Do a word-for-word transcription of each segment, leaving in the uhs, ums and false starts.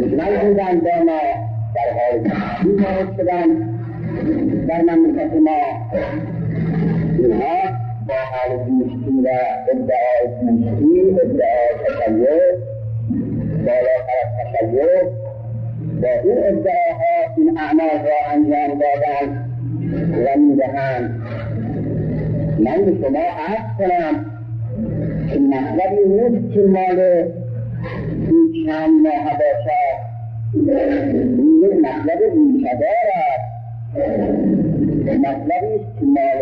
نبودن با ما در حال این وارد شدن در مملکت ما. اینها با حال دوستی و ادعای دوستی، ادعای تشیع، بالاتر از تشیع، با این ادعاها این اعمال را انجام دادن و می‌دهند. من به شما عرض کنم که مطلبی نیست که مال این چند ماه باشد، این مطلب ریشه‌دار است، مطلبی است که مال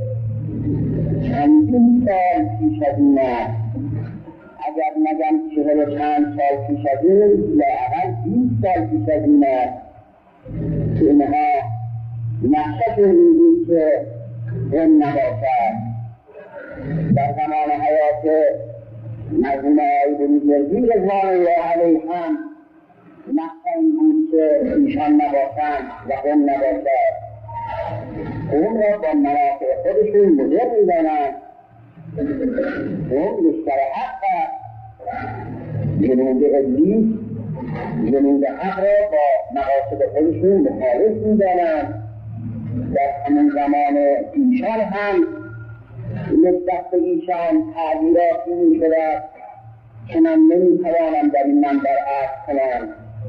چندین سال پیش از این است. اگر نگم چهل و چند سال پیش از این، لااقل بیست سال پیش از این است که اینها نقششون این بود که این نباشد. در زمان حیات مرحوم آقای بروجردی رضوان الله علیه هم نقشه این بود که ایشان نباشند و اون نباشد. اون را با منافع خودشون مدر میدانند. اون بیشتر حق جنود ابلیس، جنود حق را با مقاصد خودشون مخالف میدانند. در همون زمان ایشان هم نسبت به ایشان تعبیراتی می‌شود که من نمی‌توانم در این منبر عرض کنم.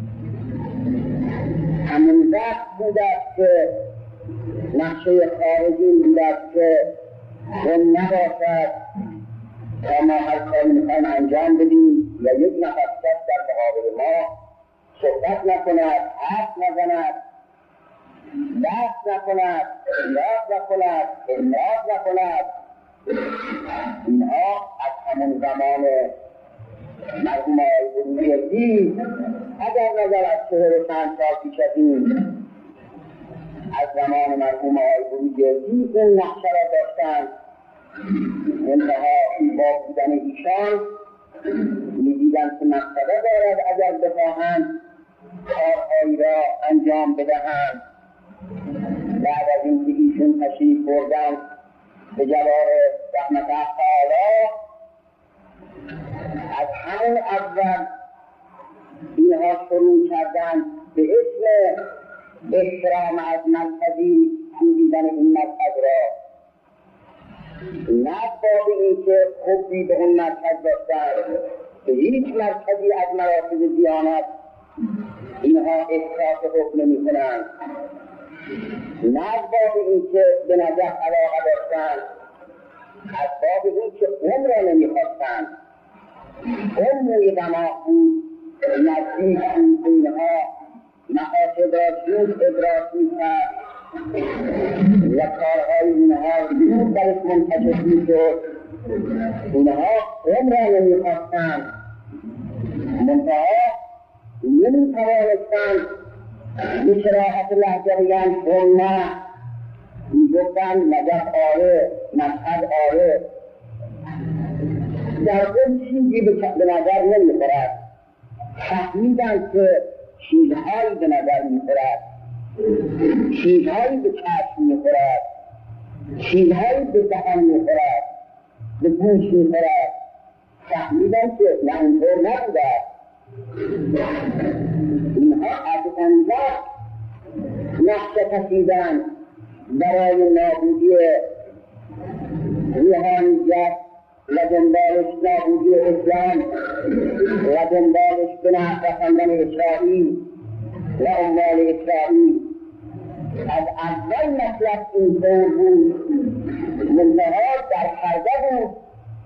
همون وقت بود است که نقشه خارجی بود است که اون نباشد تا ما هر کاری می‌خوایم انجام بدیم و یک نفر کس در مقابل ما صحبت نکند، حرف نزند، دست نکند، یاد نکند، امراض نکند. اینها از همون زمان مرحوم آقای بروجردی، اگر نظر از چهل و چند سال پیش از این، از زمان مرحوم آقای بروجردی این نقشه را داشتند. انتها با بودن ایشان می‌دیدند که مقصده دارد اگر بخواهند کارهایی را انجام بدهند. بعد از اینکه ایشون تشریف بردند به جوار رحمت تعالی، از همون اول اینها شروع کردند به اسم احترام از مرکزی کوبیدن این مرکز را. نه با اینکه خوبی به اون مرکز داشتند، به هیچ مرکزی از مراتب دیانت اینها احساس حکم نمی کنند. نه از باب اینکه به نجف علاقه داشتند، از باب اینکه اون را نمیخواستند. اون روی دماغ بود، نزدیک بود، اینها مقاصد را زود ادراک میکرد و کارهای اینها زود برش منتشر میشد. اینها اون را نمیخواستند، منتها نمیتوانستند به صراحت لهجه بگن اون نه. میگفتند نجف آره، مشهد آره. در اون چیزی به نظر نمیخورد. فهمیدند که چیزهایی به نظر میخورد، چیزهایی به چشم میخورد، چیزهایی به دهان میخورد، به گوش میخورد. فهمیدند که نه اینطور نبوده. اینها از انجا نقشه کشیدند برای نابودی روحانیت و دنبالش نابودی اسلام و دنبالش به نحو رساندن اسرائیل و اموال اسرائیل. از اول مطلب اینطور بود، منتها در پرده بود.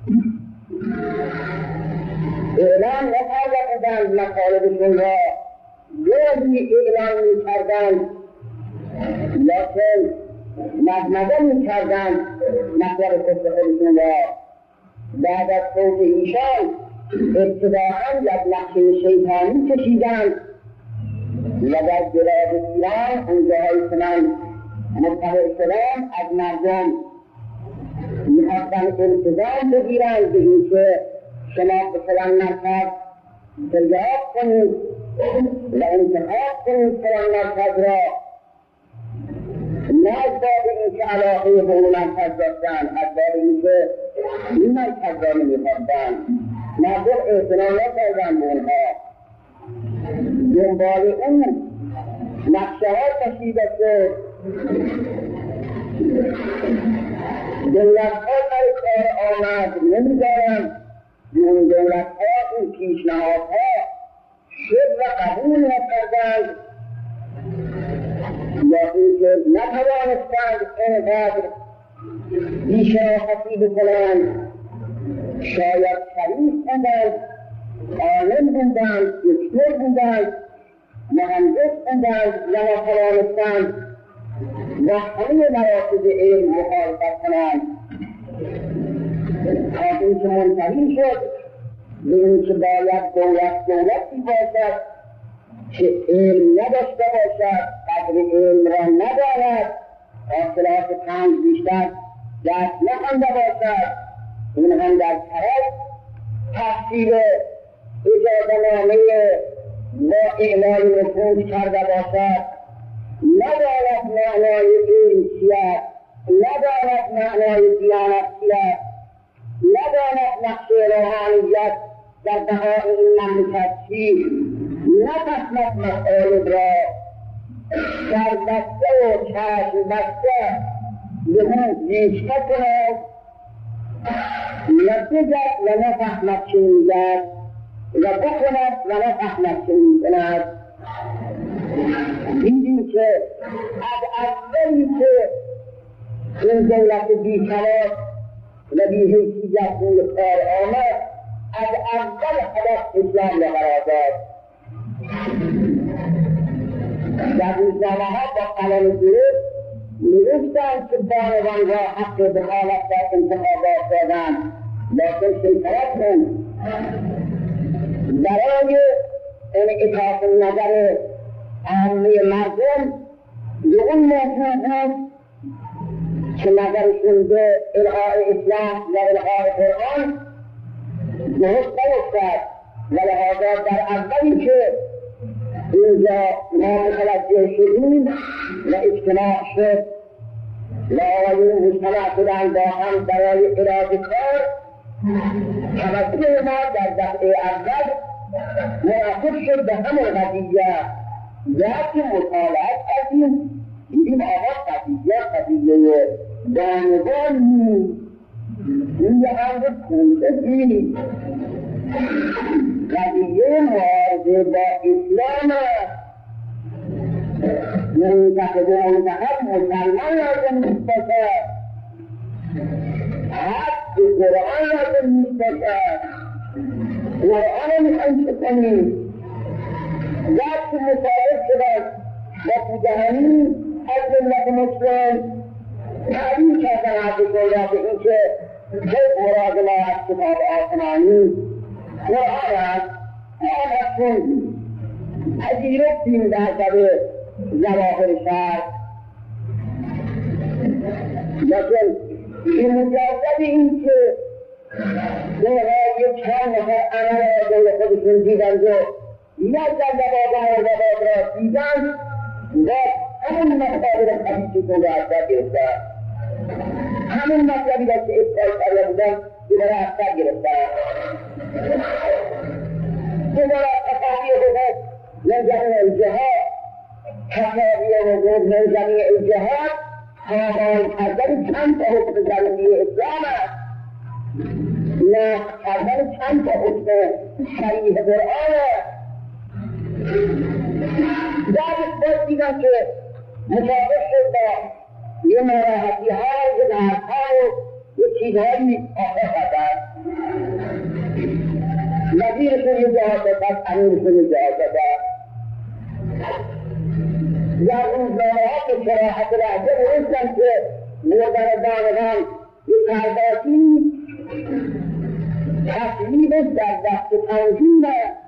اعلام نکرده بودند مطالبشون را، گاهی اعلام میکردند لیکن مزمزه میکردند مطلب خودشون را. بعد از فوت ایشان ابتداعاً یک نقشه شیطانی کشیدند و در بلاد ایران اونجاهایی که من مطلع شدم از مردم میخواستند التزام بگیرند به اینکه شما به فلان مرکز دریافت کنید و انتخاب کنید فلان مرکز را. نه از باب اینکه علاقه به اون مرکز داشتن، از باب اینکه این مرکز را نمیخواستند. مردم اعتنا نکردند به اونها. دنبال اون نقشه ها کشیده شد. دولت ها در کار آمد نمیدارند، اون دولت ها اون پیشنهادها شد و قبول نکردند یا اینکه نتوانستند اینقدر بی‌شرافتی بکنند. شاید شریف بودند، عالم بودند، دکتر بودند، مهندس بودند و نتوانستند و همه مراکز علم مخالفت کنند تا اینکه منتهی شد به اینکه باید دولت دولتی باشد که علم نداشته باشد، قدر علم را ندارد، حاصلات پنج بیشتر دست نخوانده باشد، این هم در طرف تحصیل اجازه‌نامه با اعلای نفوذ کرده باشد، ندارد معنای علم چیست، ندارد معنای دیانت چیست، ندارد نقش روحانیت در بقای این مملکت چیست، نفهمد مسائل را در بسته و چشم بسته به اون گوش نکند و بگد و نفهمد چه میگد و بکند و نفهمد چه میکند. دیدیم که از اولی که این دولت بی‌کلام و بی‌حیثیت روی کار آمد، از اول هدف اسلام را قرار داد. در روزنامه‌ها با قلم درست نوشتند که بانوان را حق دخالت در انتخابات دادند، لیکن شیطنت بود برای انعطاف نظر عامه مردم به اون موضوع بود که نظرشون به الغای اسلام و الغای قرآن درست نیفتد و لحاظا در اولی که اینجا ما متوجه شدیم و اجتماع شد و آقایون مجتمع شدن با هم برای اراده کار، توجه ما در دفعه اول منعطف شد به همون قضیه. وقتی مطالعات کردیم دیدیم آقا قضیه قضیه بانوان نیست، این یه امر کنشگی قضیه معارضه با اسلام است. منتخب و منتخب مسلمان لازم نیست باشد، حق به قرآن لازم نیست باشد. قرآن رو میخوایم چه کنیم؟ وقتی مصادف شدن با بودهانی از ملت مسلم تعبیر کردن عبدالله را به این که چه مراد ما از کتاب آسمانی قرآن است، قرآن هستون پذیرفتیم در سبه ظواهر شرع، لیکن این مجرد این که دقیقه چند نفر عمل را دول خودشون دیدند و یک در دوازده و دوازده را دیدند و همون مطلبی را خبیثی کنده از در گرفتند، همون مطلبی را که ابتال کرده بودن دیگر از در گرفتند. دیگر تصاوی بگذد من جمعی الجهاد، تصاوی بگذد من جمعی الجهاد تابان کردن چند تا حکم زمینی اسلام است، نقل کردن چند تا حکم شریح قرآن است. درست باید دیدن که مطابق شد با یه ناراحتی ها و یه نهرها و یه چیزهایی آخر کردن، نظیرشون یه جهاز دادن، امیرشون یه جهاز دادن. در روزنامه ها که شراحت لحظه نوشتن که مردن بانوان یه سرداتی تصویبش در دست تنظیم است،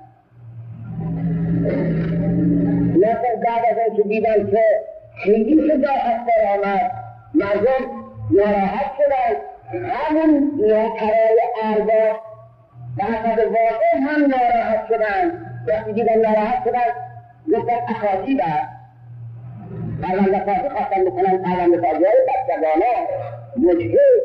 لیکن بعد از اینکه دیدن که خیلی شجاعت در آمد مردم ناراحت شدن، همون نوکرای ارباب در حد واقع هم ناراحت شدن. وقتی دیدن ناراحت شدن گفتن اخاطیب است، پرونده‌سازی خواستن بکنن، پرونده‌سازی های بچگانه مجهز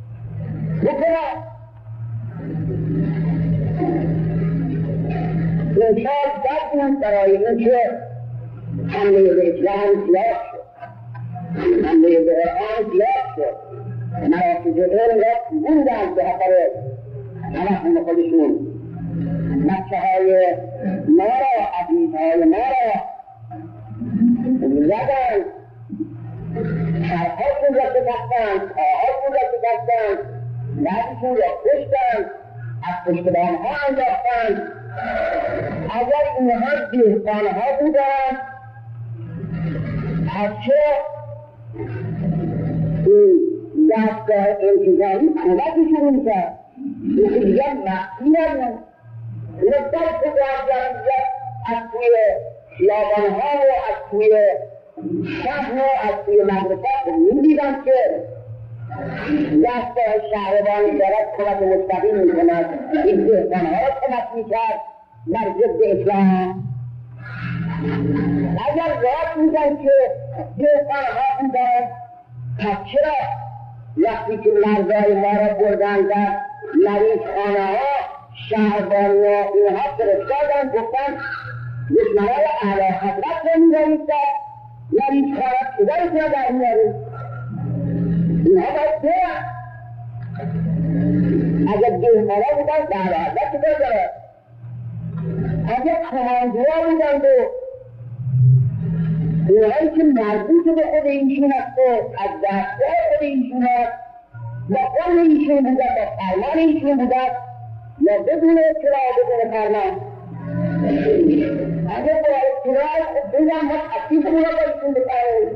بکنن. انشاء بد بود برای اینکه حمله به اسلام زیاد شد، حمله به قرآن زیاد شد. مراکز علم را بودن به خاطر همه خودشون، بچه های ما را، عزیزهای ما را زدن، سرهاشون را شکستن، پاهاشون را شکستن، بعضشون را کشتن، از پشتبانها انداختن. اگر اینها دهقانها بودن، پس چرا این دستگاه انتظامی کمکشون میکرد؟ یکی دیگر مخفی نبود. اینا دست جمعیت از توی خیابانها و از توی شهر و از توی مدرسه میدیدن که دستگاه شهربانی دارد کمک مستقیم میکند، این دهقانها را کمک میکرد در ضد اسلام. اگر راست میگن که دهقانها بودن، پس چرا وقتی که مردای ما را بردن در مریض خانه ها، شهربانی ها اینها فرستادن، گفتن دشمنای اعلی حضرت را می‌رانید در مریض خانه، پدرش را در میارید، اینها باید برن. اگر دهقانها بودن در اعلی حضرت چطور دارد؟ اگر کماندوها بودند و اینهایی که مربوط به خود ایشون است و از دستگاه خود ایشون است، با قول ایشون بودن، با فرمان ایشون بودن، یا بدون اطلاع بدون فرمان. اگر با اطلاع بودن ما تکلیفمون را با ایشون بکنیم،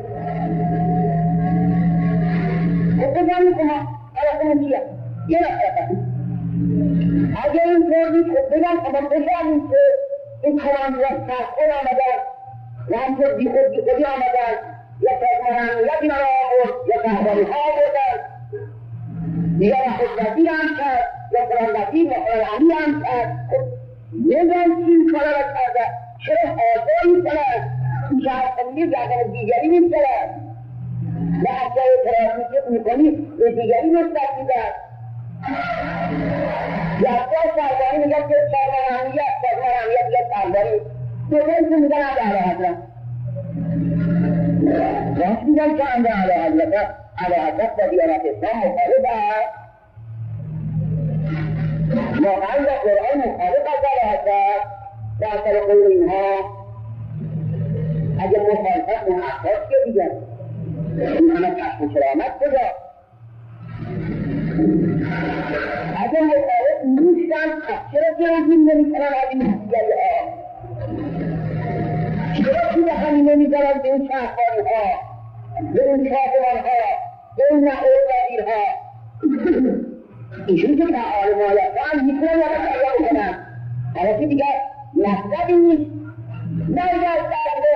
خب بزنیم که ما حالتمون چیه؟ یه نفر اگر این طور نیست، خب بگم که ما بفهمیم که این کماندوها سرخور آمدن و همطور بیخود بیخودی آمدن، یا سازمانیت اینا را آورد، یا شهربانیها آوردن، یا خود وزیر هم کرد، یا فلان وزیر یا فلان امیر هم کرد. خب نمیدونم چی این کارا را کرده، چرا آزاری کنند، این شهرخانگی گردن دیگری می‌کنند و حتی ترافیک می‌کنی به دیگری نسبت می‌دهد. یا اصلا شهربانی میگن که سازمان امنیت، سازمان امنیت یا سرباری دوتایی که میگن از اعلی حضرت، راست میگن که اند اعلی حضرت اعلی حضرت با دیانت اسلام مخالف است، واقعا با قرآن مخالف از اعلی حضرت. در اثر قول اینها اگه مخالفت اون اساس که دیگر این همه کشف و کرامت کجا؟ اگه مخالف نیستن، چرا جلوگیری نمی‌کنن از این دیگری ها؟ چرا که به همین نمی‌دارن به این شهرخوانی ها، به این کاتبان ها، به این نهور وزیر ها؟ ایشون که فعال مالک هم میتونن یا بسیار کنن، حالا که دیگر مطلبی نیست. نگه درده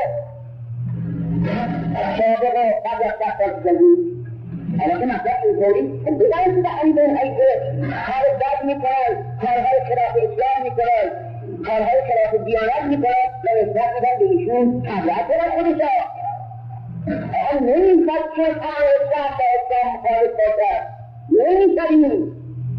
سابقه قبل از دست زدید، حالا که مطلب اینطوری بگرد که به همین این حیثه کار بد میکنن، کارهای خلاف اسلام میکنن، کارهای خلاف دیانت میکنن و نسبت میدن به ایشون تبرئت کنن خودشا. آن نمیشد که کار اسلام با اسلام مخالف باشد، نمیشد این.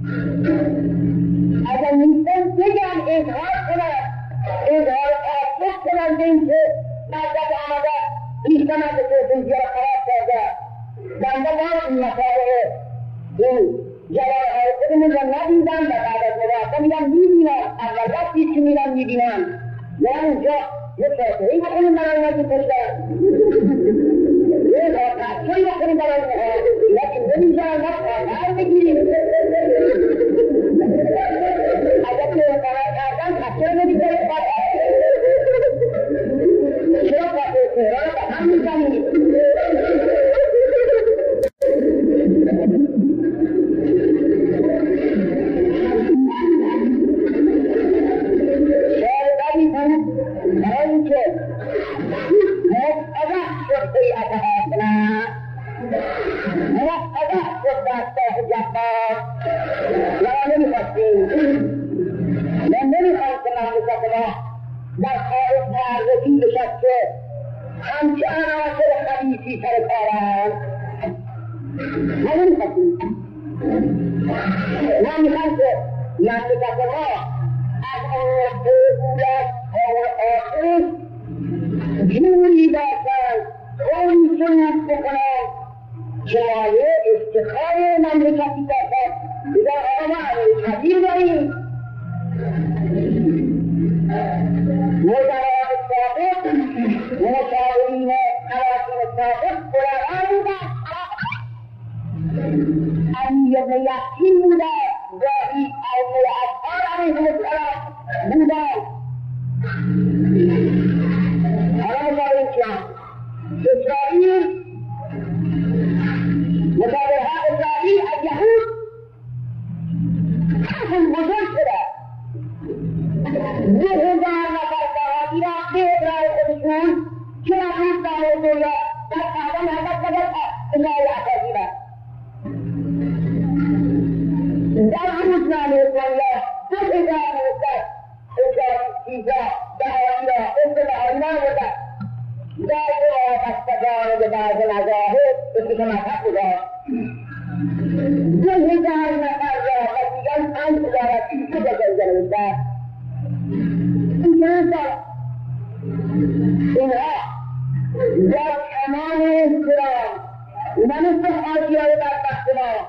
اگر نیستن بگن اظهار کنن، اظهار تعصب کنن به اینکه مذهب آمده نیستن از توفیزی را خراب کرده. بنده ما این مسائل این جلال های خودمون را ندیدم و بعد از مباحثه میگم میبینم، اول وقتی که میرم میبینم و اونجا یه فاتحه‌ای بکنیم برای اینا که کشتن، یه فاتحه‌ای بکنیم برای اینها، لیکن نمیذارن ما فاتحه بگیریم. اگر که قرار کردن پس چرا نمیذاریم فاتحه؟ چرا فاتحه تهران را به هم میزنیم؟ در خارج معرضی بشد که همچه عناصر خبیثی سر کارند ما نمیخواستیم. ما میخوایم که مملکت ما از اون بودت تا آخر جوری باشد طوری سنت بکنند که مایه افتخار مملکتی باشد. بگه آقا ما امریکتی داریم، وزراء سابق مشاورین قوانین سابق بلغا بودند، امیر ابن یحیی بودند، گاهی امیر اطهار علیهم السلام بودند. حالا مشاورین کیان؟ اسرائیل مشاورها اسرائیل از یهود خشم بزرگ شده، دو هزار نفر صحابی را به ادرای خودشون که نبود داره دولت در کعبه محبت نگل ادرای احفاظی را در روزنامه اسلامیه دو هزار نوشتر ادرای چیزا بهاری را اصطلاحی نبودن در دو آبستگان به بعض مذاهب اسم که مذهب بودن دو هزار نفر را و دیگر پنج هزارتی که بزرگه نوشتر اینها در تمام احترام نمیسته حاجی های بدبخت ما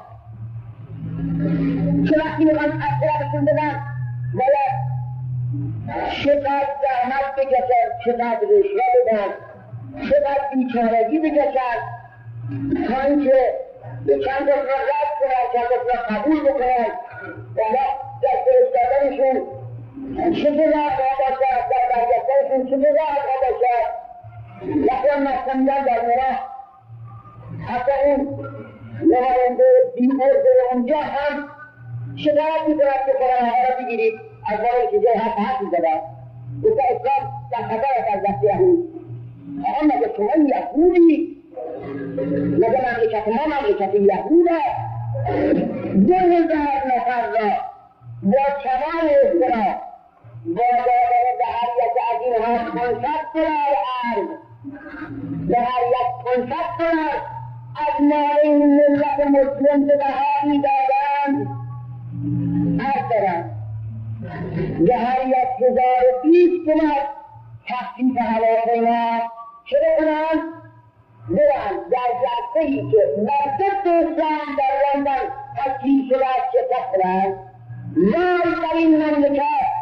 که وقتی میخوان اطرافشون بدن باید چقدر زحمت بکشن، چقدر رشوه بدن، چقدر بیچارگی بکشن تا اینکه به چند دست را رد کنن، چند دست را قبول بکنن و ما در فرستادنشون چه جزا باشد، در برگشتنشون چه جزا باشد. یکی مستمیدن در مراه حتی اون نماینده بی‌عرضه اونجا هم شکایت می‌کند که فلانها را بگیرید از باره که جای حق حق می‌زدن گفته اسلام در خطر است از دست یهود. آقا مگه شما یهودی؟ مگه مملکت ما مملکت یهود است؟ دو هزار نفر را با کمال احترام با دادن به هر یک از اینها پانصد دلار ارز به هر یک پانصد دلار از مال این ملت مسلم به بها می‌دادند عرض دارند به هر یک هزار و بیست دلار تخفیف هواپیما چه بکنند برند در جلسه‌ای که مرکز اسلام در لندن تشکیل شده است شرکت کنند. وای در این مملکت،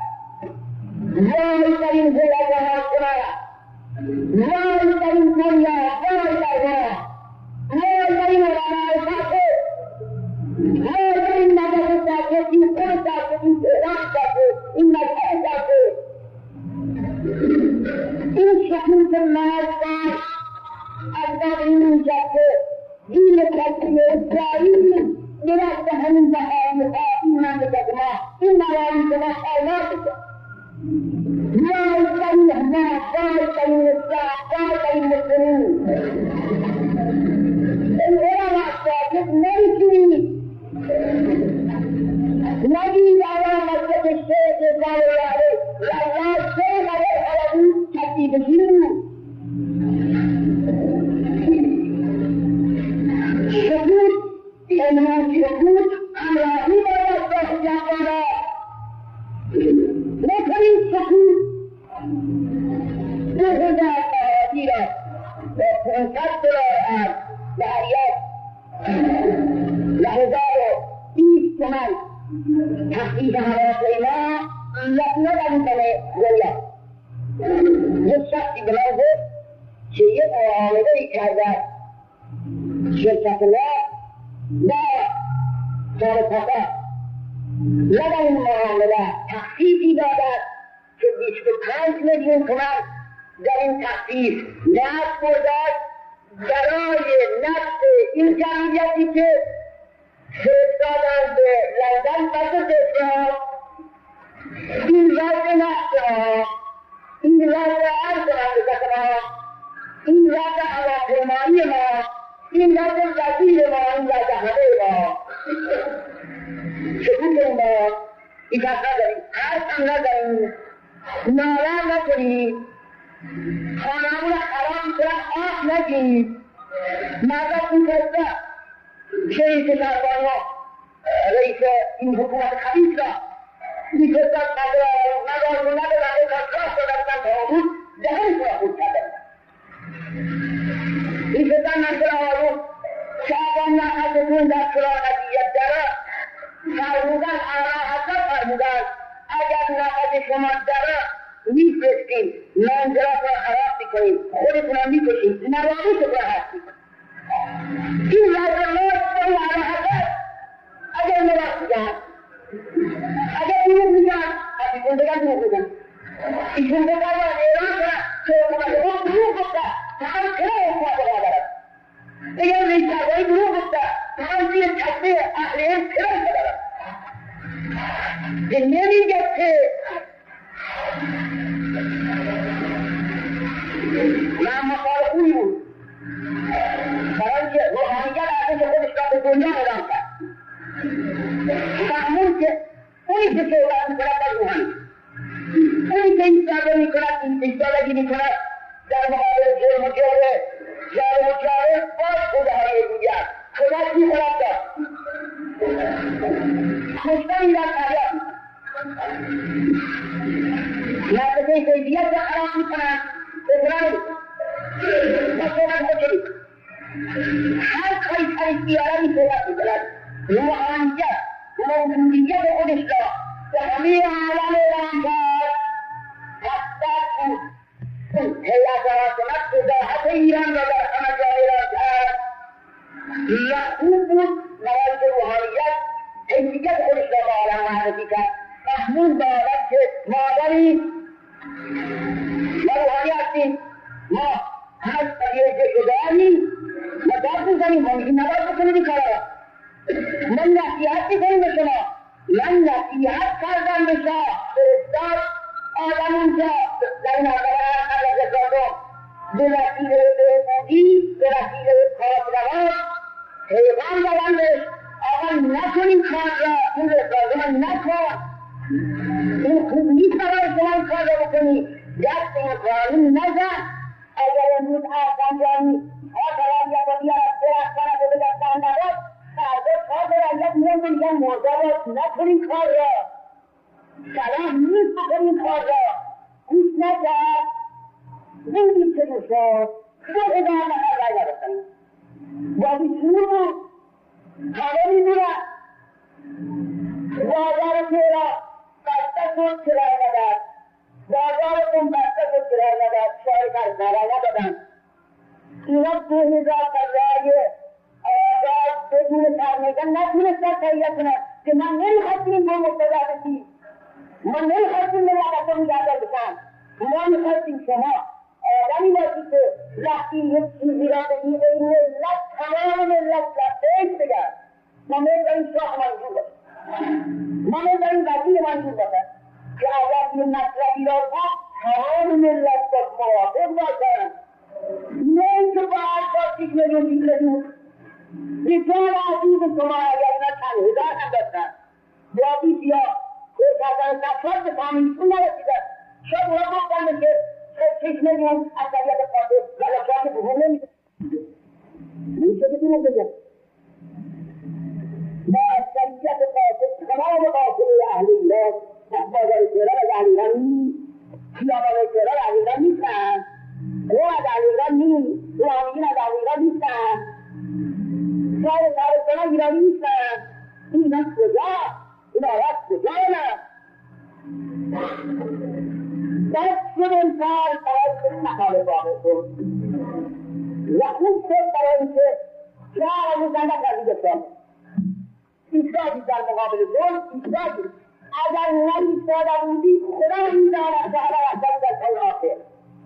وای در این دولت حاکمه، وای در این دنیا، وای در ما، وای در این علماء ساکت، وای در این مدرسه ساکت، این خود ساکت، این تهران ساکت، این مذهب ساکت. این شکوت مرد از در این میشد که دین کسی اسرائیل درست همین بهایی ها این مملکت ما این موالی که ما خیلی بکن وای کنی احمد، وای کنی اسلام، وای کنی مسلمین. این علم ساکت نمیتونی نگید آیا مسجد شیخ زاویه والله شیخ علیه علوی کسی بگیرو شکوت انها شکوت همراهی باید با جوانه نکنید شکوت دو هزار صحابی را با پانصد دلار ارز به هر یک به هزار و بیست تومن تخفیف هواپیما علت ندانستنه والله یک شخصی به من گفت که یک معامله‌ای کرده شرکت ما با سارپاتا لدن این معامله تخفیفی دادد که بیست و پنج میلیون تومان در این تخفیف نفت بردد برای نفت این جمعیتی که فرستادن به لندن پس از اسلام این رد نفت ها، این رد عرض مملکت ما، این رد هواپیمایی ما، این رد وزیر ما، این رد همه ما شکوت ما ایجاد نداریم، حرف هم نداریم، ناله نکنید، خانه‌مون حرام کنن آف نگید. مردم این کسته رئیس سربانها رئیس این حکومت خبیث را میفرستد نظر آروم نظر رو نظر رقیق کاش دادن تا بود دهنش را خود کردن میفرستد نظر آروم شعبان نحضتون در سراغ قضیت داره فرمودن اعلی حضرت فرمودن اگر نفس شما داره میفرستیم منزلت را خراب میکنیم خودتون هم میکشیم نوامیتون را هست میکنیم این لازمات این اعلی حضرت اگر نواز میگن اگر دروغ میگن ایشون بگن دروغ میگن ایشون بگن ایران کنن که حکومت خود دروغ گفته تمام کنه حکومت قادره بگن ریشترگاهی دروغ گفته تمام زیر چشمه اهل علم کنه داره که نمیگه که من مقال خوبی بود برای اینکه روحانیت ارزش خودش را به دنیا اعلام کرد فهمون که اونی که صحبت میکند با روحانی اونی که ایستاده میکند ایستادگی میکند در مقابل ظلم و جور ظالم و جاهل باز خداهای دیگر خدا چی خورد داد کشتن را فریاد نفسه کیفیت را خراب میکنند بزرگ با صحبت خود شدید هر کاری کاری بیارمی صحبت میکند روحانیت موجودیت خودش را به همه عالم اعلام کرد حتی هیئت حاکمت وضاحت ایران را در همه جا اعلام کرد و خوب بود برای روحانیت حیثیت خودش را به عالم معرفی کرد محمود دارد که مادری ما روحانی هستیم ما همه قضیه شده‌ایم و داد میزنیم ما میگیم نباید بکنید این کارا من نصیحت میکنیم به شما من نصیحت کردم به شما فرستاد آدم اونجا در این آقای قبل از ازادم به وسیله بهبودی به وسیله کارروان پیغام دادم بهش آقا نکن این کار را این رسالت من نکن این خوب نیست برای شما این کار را بکنی دست این قانون نزن اگر امروز افغانجانی ها ترابیت رو بیارد برخانه به دستان نباد فردا کار برایت میان بگن مرده نکنیم کار را سلام نیست بکنیم کار را گوش نکرد بگید که دوستان دو هزار نفر رای نرسنیم بازی شروع بود همه میدونن بازار تیرا بسته شد که رای نداد بازار کن بسته شد که رای نداد شاید از رای ندادن اینا دو هزار تا رای آزاد بدون سرمیدن نتونستن تهیه کنن که من نمیخواستیم با مقتدا بشیم ما نمیخواستیم ملت رو نگهدار بشن ما میخواستیم شما آدمی باشی که وقتی یک چیزی را بگی این ملت تمام ملت لبیک بگن ما میداریم شاه منظور باشه ما میداریم وزیر منظور باشه که اگر این مطلبی را بود تمام ملت با موافق باشن نه اینکه با هر پاسیک میلیون دیگرون بسیار عزیز شما اگر اینا چند هزار هم داشتن بابی بیا خود کردن نفرد به فهمیشون نرسیدن شاید اونا گفتن که شش میلیون اکثریت قاطع غلطات بهم نمیشه نمیشه که دونه بگم با اکثریت قاطع تمام قاطع اهل ایران بازار تهران از اهل ایران نیست خیابان تهران از ایران نیستن او از اهل ایران نیست روحانیین از اهل ایران نیستن شاید شهرستان ایرانی نیستن اینا کجا این آیات کجا نه بس شد انسان برای که مقاله واقع شد و خوب شد برای اینکه شهر روزن نکردی بسان ایستادی در مقابل ظلم ایستادی اگر نمیستاده بودی خدا میداند که حالا رفتن در سال آخر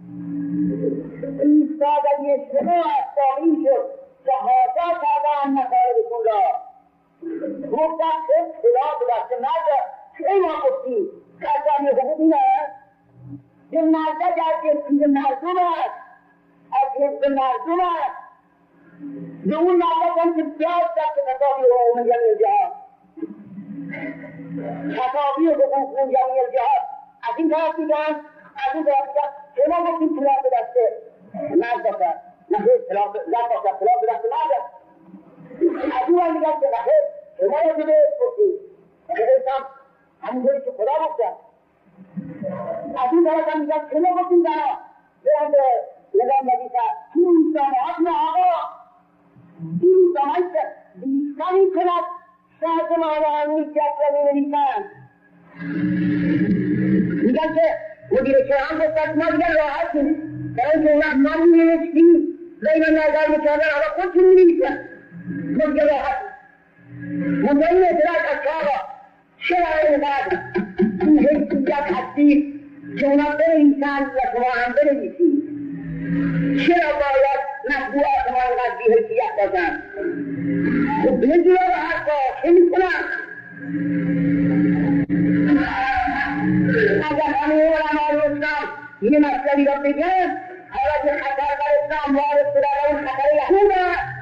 ایستادگی شما اصابی شد شهادا کردن مطالبتون را گفتن که خلاف دست مرد چه ما گفتیم کسانی حقوق اینه که مردک از جنسیز مردم است از جنس مردم است به اون مردک هم که بیاد دست خطابی حقوق جمعی الجهاد خطابی حقوق جمعی الجهاد از این طرف دیگن از این طرف دیگن چه ما گفتیم خلاف دست مرد باشد نخیر خلاف زن باشد خلاف دست مرد از اون هم دیگن که نخیر شما را جده گفتیم که انسان همونطوری که خدا گفتن. از این طرف هم میگن که نگفتیم زنها برند نظام وظیفه این روزنامه‌ها نه آقا این روزنامه‌هایی که بیشتر این کند سازمان امنیت را می‌نویسند میگن که مدیر شهران گفتن ما دیگر راحتیم برای اینکه اون وقت ما می‌نویسیم بین نظر می‌کردن حالا خودتون می‌نویسن ما دیگر راحتیم مدیر اطلاعات از که آقا چرا اینقدر این حیثیت هستی که اونا بنویسند و شما هم بنویسید چرا باید مطبوعات ما اینقدر بی حیثیت باشند خب بنجور رو حرفا چه میکنن اگر همه علمای اسلام یه مسئله را بگن حالا که خطر بر اسلام وارد شده و اون خطر یهود است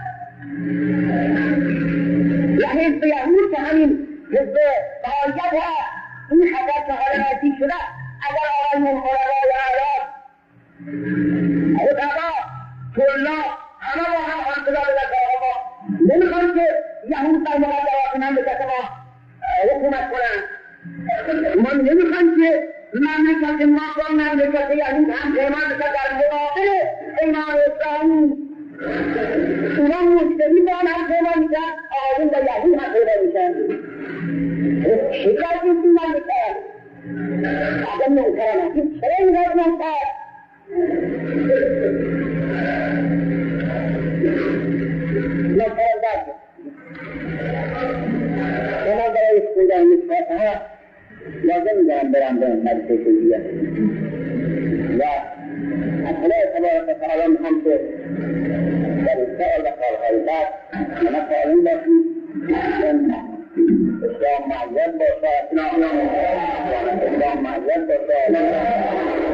و حزب یهود که همین حزب بهاییت هست این خطر که حالا نزدیک شده اگر آقایون علمای اعراب خطبا طلاب همه با هم خانصدا بدست آقا نمیخوان که یهود در مقدرات مملکت ما حکومت کنن ما نمیخوان که مملکت ما با مملکت یهود هم پیمان بشه در مقابل پیمان اسلامی اونا مشتری با هم پیمان میشن آقایون با یهود هم پیمان میشن شکر این مملکت آدم نوکرانه چرا این قدر نوکر نوکران دارد اما برای اسکودن نسبت ها لازم دارم برم به مدرسه کلیه و اصلا تبارک تعالی میخوام که در سال و سالهای بعد اما تعالی باشید اسلام معید باشه اسلام معید باشه